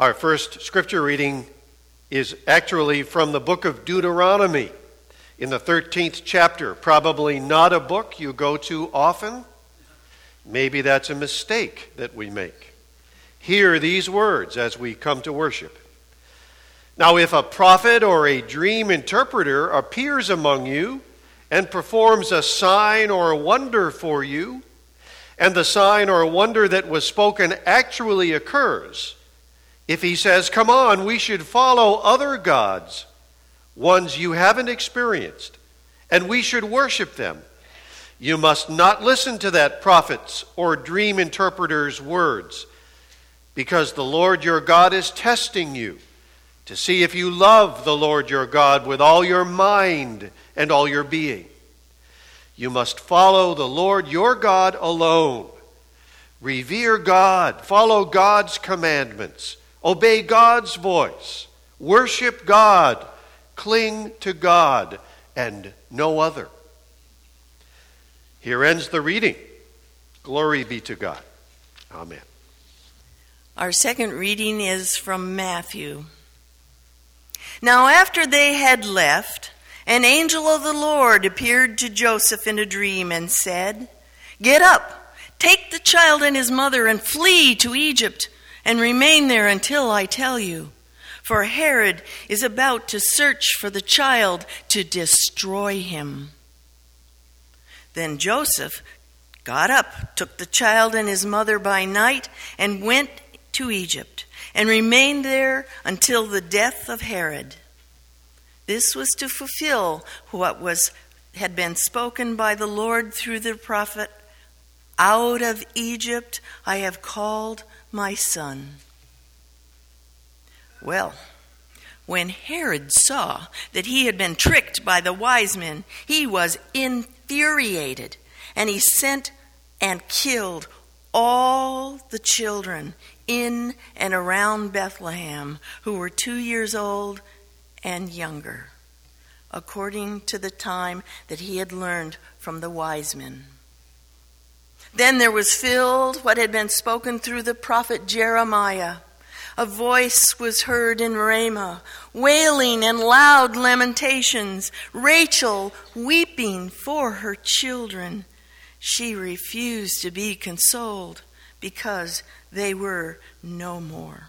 Our first scripture reading is actually from the book of Deuteronomy in the 13th chapter. Probably not a book you go to often. Maybe that's a mistake that we make. Hear these words as we come to worship. Now, if a prophet or a dream interpreter appears among you and performs a sign or a wonder for you, and the sign or wonder that was spoken actually occurs, if he says, "Come on, we should follow other gods, ones you haven't experienced, and we should worship them," you must not listen to that prophet's or dream interpreter's words, because the Lord your God is testing you to see if you love the Lord your God with all your mind and all your being. You must follow the Lord your God alone. Revere God, follow God's commandments, obey God's voice, worship God, cling to God and no other. Here ends the reading. Glory be to God. Amen. Our second reading is from Matthew. Now after they had left, an angel of the Lord appeared to Joseph in a dream and said, "Get up, take the child and his mother and flee to Egypt and remain there until I tell you. For Herod is about to search for the child to destroy him." Then Joseph got up, took the child and his mother by night, and went to Egypt, and remained there until the death of Herod. This was to fulfill what had been spoken by the Lord through the prophet, "Out of Egypt I have called my son." Well, when Herod saw that he had been tricked by the wise men, he was infuriated, and he sent and killed all the children in and around Bethlehem who were 2 years old and younger, according to the time that he had learned from the wise men. Then there was filled what had been spoken through the prophet Jeremiah. A voice was heard in Ramah, wailing and loud lamentations, Rachel weeping for her children. She refused to be consoled because they were no more.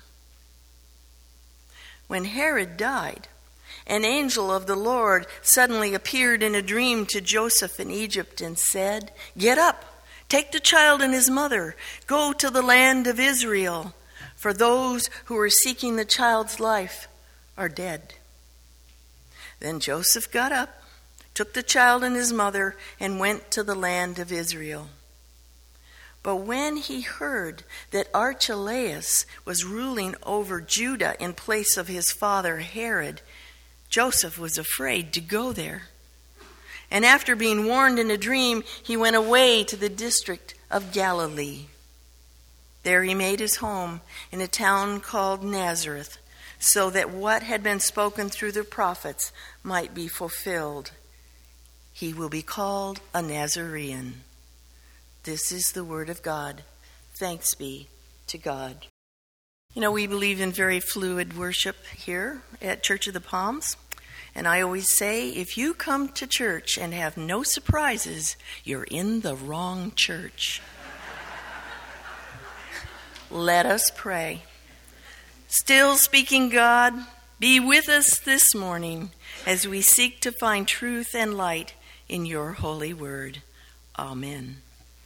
When Herod died, an angel of the Lord suddenly appeared in a dream to Joseph in Egypt and said, "Get up, take the child and his mother, go to the land of Israel, for those who are seeking the child's life are dead." Then Joseph got up, took the child and his mother, and went to the land of Israel. But when he heard that Archelaus was ruling over Judah in place of his father Herod, Joseph was afraid to go there. And after being warned in a dream, he went away to the district of Galilee. There he made his home in a town called Nazareth, so that what had been spoken through the prophets might be fulfilled. He will be called a Nazarene. This is the word of God. Thanks be to God. You know, we believe in very fluid worship here at Church of the Palms. And I always say, if you come to church and have no surprises, you're in the wrong church. Let us pray. Still speaking God, be with us this morning as we seek to find truth and light in your holy word. Amen.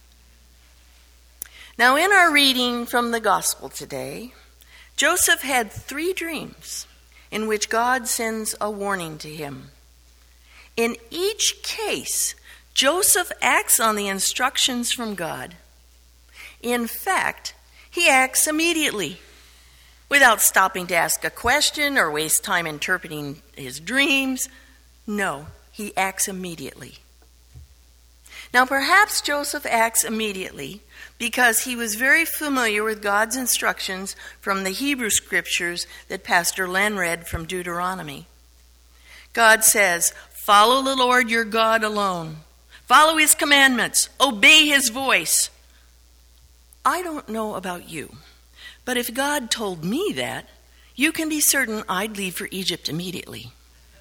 Now, in our reading from the gospel today, Joseph had 3 dreams in which God sends a warning to him. In each case, Joseph acts on the instructions from God. In fact, he acts immediately, without stopping to ask a question or waste time interpreting his dreams. No, he acts immediately. Now, perhaps Joseph acts immediately because he was very familiar with God's instructions from the Hebrew scriptures that Pastor Len read from Deuteronomy. God says, "Follow the Lord your God alone. Follow his commandments. Obey his voice." I don't know about you, but if God told me that, you can be certain I'd leave for Egypt immediately.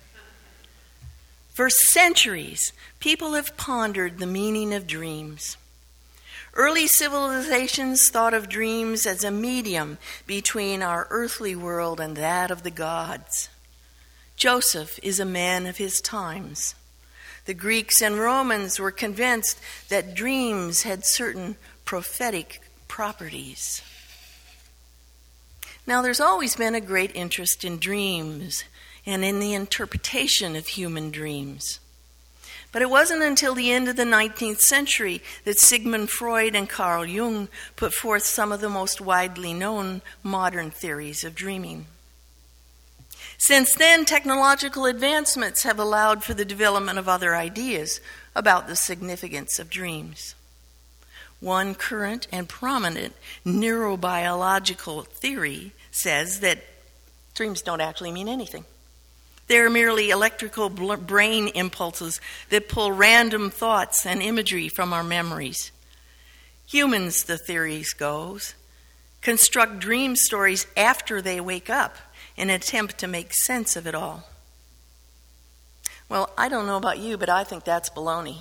For centuries, people have pondered the meaning of dreams. Early civilizations thought of dreams as a medium between our earthly world and that of the gods. Joseph is a man of his times. The Greeks and Romans were convinced that dreams had certain prophetic properties. Now, there's always been a great interest in dreams and in the interpretation of human dreams. But it wasn't until the end of the 19th century that Sigmund Freud and Carl Jung put forth some of the most widely known modern theories of dreaming. Since then, technological advancements have allowed for the development of other ideas about the significance of dreams. One current and prominent neurobiological theory says that dreams don't actually mean anything. They're merely electrical brain impulses that pull random thoughts and imagery from our memories. Humans, the theories goes, construct dream stories after they wake up in an attempt to make sense of it all. Well, I don't know about you, but I think that's baloney.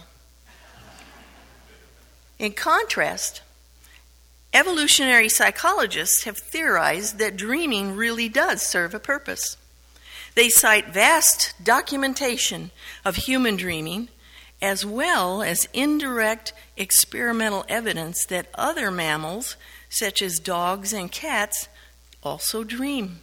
In contrast, evolutionary psychologists have theorized that dreaming really does serve a purpose. They cite vast documentation of human dreaming, as well as indirect experimental evidence that other mammals, such as dogs and cats, also dream.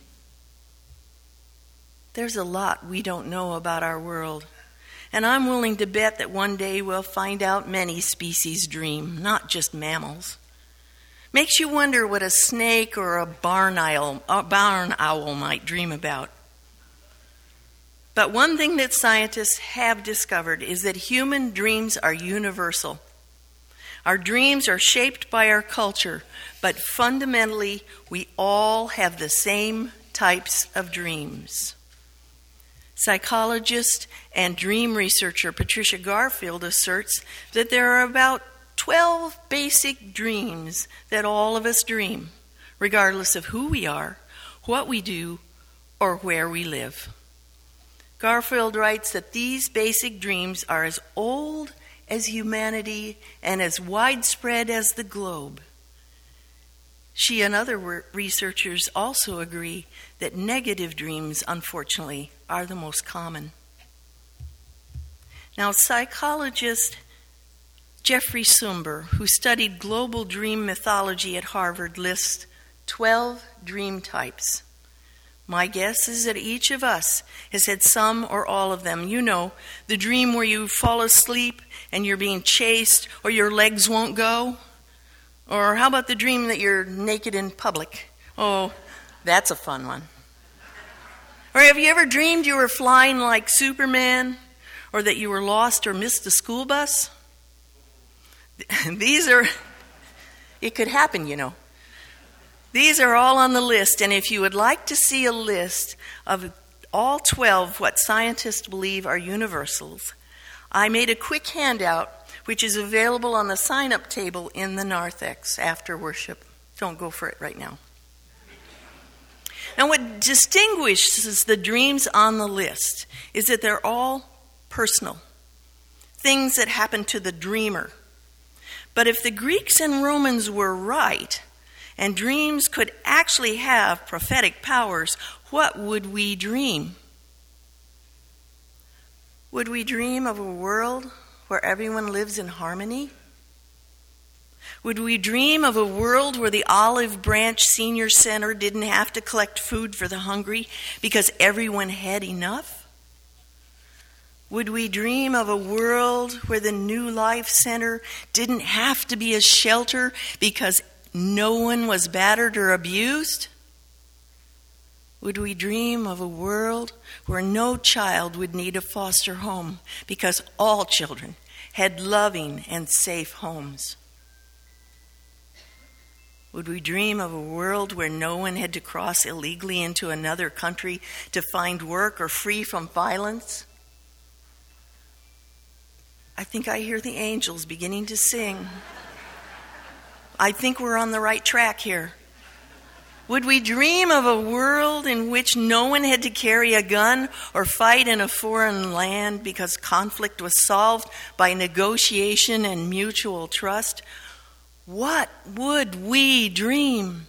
There's a lot we don't know about our world, and I'm willing to bet that one day we'll find out many species dream, not just mammals. Makes you wonder what a snake or a barn owl might dream about. But one thing that scientists have discovered is that human dreams are universal. Our dreams are shaped by our culture, but fundamentally, we all have the same types of dreams. Psychologist and dream researcher Patricia Garfield asserts that there are about 12 basic dreams that all of us dream, regardless of who we are, what we do, or where we live. Garfield writes that these basic dreams are as old as humanity and as widespread as the globe. She and other researchers also agree that negative dreams, unfortunately, are the most common. Now, psychologist Jeffrey Sumber, who studied global dream mythology at Harvard, lists 12 dream types. My guess is that each of us has had some or all of them. You know, the dream where you fall asleep and you're being chased or your legs won't go. Or how about the dream that you're naked in public? Oh, that's a fun one. Or have you ever dreamed you were flying like Superman? Or that you were lost or missed a school bus? It could happen, you know. These are all on the list, and if you would like to see a list of all 12 what scientists believe are universals, I made a quick handout which is available on the sign-up table in the narthex after worship. Don't go for it right now. Now, what distinguishes the dreams on the list is that they're all personal, things that happen to the dreamer. But if the Greeks and Romans were right, and dreams could actually have prophetic powers, what would we dream? Would we dream of a world where everyone lives in harmony? Would we dream of a world where the Olive Branch Senior Center didn't have to collect food for the hungry because everyone had enough? Would we dream of a world where the New Life Center didn't have to be a shelter because no one was battered or abused? Would we dream of a world where no child would need a foster home because all children had loving and safe homes? Would we dream of a world where no one had to cross illegally into another country to find work or free from violence? I think I hear the angels beginning to sing. I think we're on the right track here. Would we dream of a world in which no one had to carry a gun or fight in a foreign land because conflict was solved by negotiation and mutual trust? What would we dream?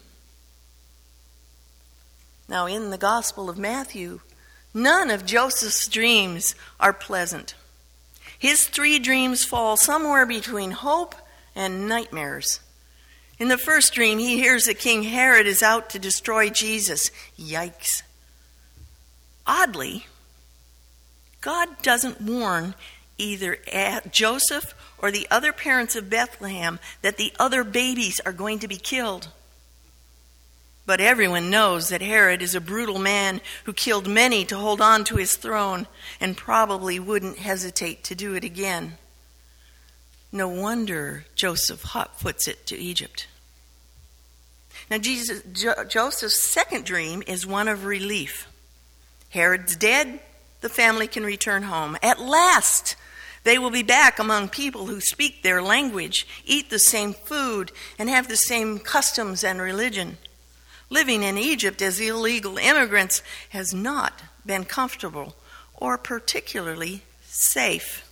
Now, in the Gospel of Matthew, none of Joseph's dreams are pleasant. His 3 dreams fall somewhere between hope and nightmares. In the first dream, he hears that King Herod is out to destroy Jesus. Yikes. Oddly, God doesn't warn either Joseph or the other parents of Bethlehem that the other babies are going to be killed. But everyone knows that Herod is a brutal man who killed many to hold on to his throne and probably wouldn't hesitate to do it again. No wonder Joseph hotfoots it to Egypt. Now, Joseph's second dream is one of relief. Herod's dead, the family can return home. At last, they will be back among people who speak their language, eat the same food, and have the same customs and religion. Living in Egypt as illegal immigrants has not been comfortable or particularly safe.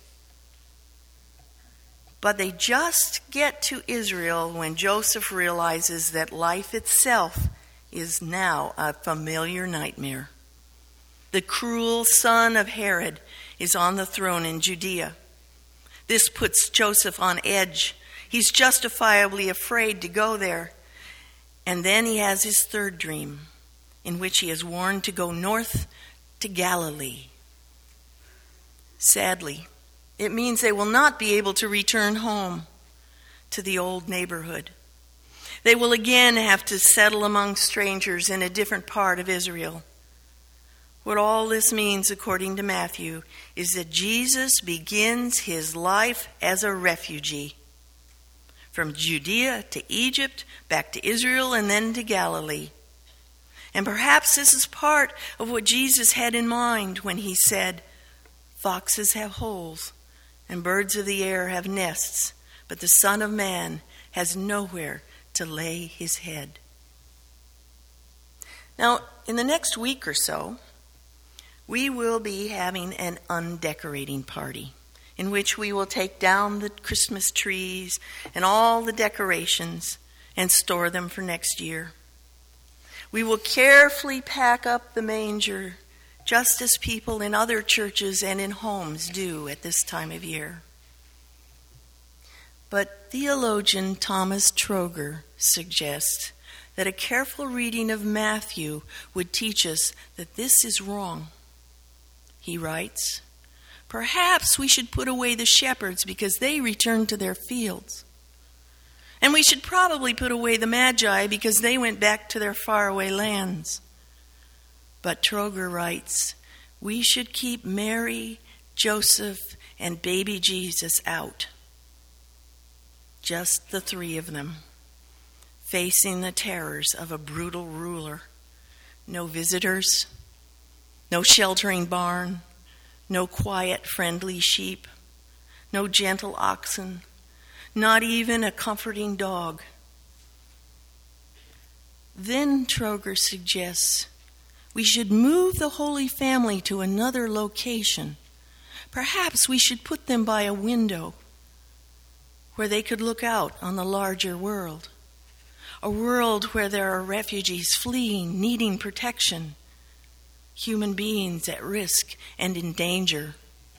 But they just get to Israel when Joseph realizes that life itself is now a familiar nightmare. The cruel son of Herod is on the throne in Judea. This puts Joseph on edge. He's justifiably afraid to go there. And then he has his third dream, in which he is warned to go north to Galilee. Sadly, it means they will not be able to return home to the old neighborhood. They will again have to settle among strangers in a different part of Israel. What all this means, according to Matthew, is that Jesus begins his life as a refugee. From Judea to Egypt, back to Israel, and then to Galilee. And perhaps this is part of what Jesus had in mind when he said, "Foxes have holes, and birds of the air have nests, but the Son of Man has nowhere to lay his head." Now, in the next week or so, we will be having an undecorating party, in which we will take down the Christmas trees and all the decorations and store them for next year. We will carefully pack up the manger, just as people in other churches and in homes do at this time of year. But theologian Thomas Troger suggests that a careful reading of Matthew would teach us that this is wrong. He writes, "Perhaps we should put away the shepherds because they returned to their fields. And we should probably put away the Magi because they went back to their faraway lands." But Troger writes, "We should keep Mary, Joseph, and baby Jesus out. Just the 3 of them, facing the terrors of a brutal ruler. No visitors, no sheltering barn, no quiet, friendly sheep, no gentle oxen, not even a comforting dog." Then Troger suggests we should move the Holy Family to another location. Perhaps we should put them by a window where they could look out on the larger world, a world where there are refugees fleeing, needing protection, human beings at risk and in danger.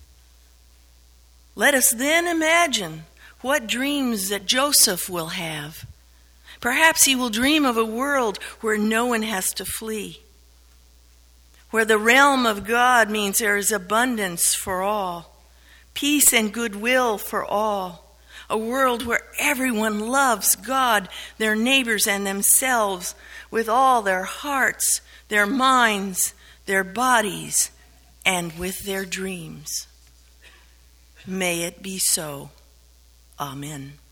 Let us then imagine what dreams that Joseph will have. Perhaps he will dream of a world where no one has to flee, where the realm of God means there is abundance for all, peace and goodwill for all, a world where everyone loves God, their neighbors, and themselves with all their hearts, their minds, their bodies, and with their dreams. May it be so. Amen.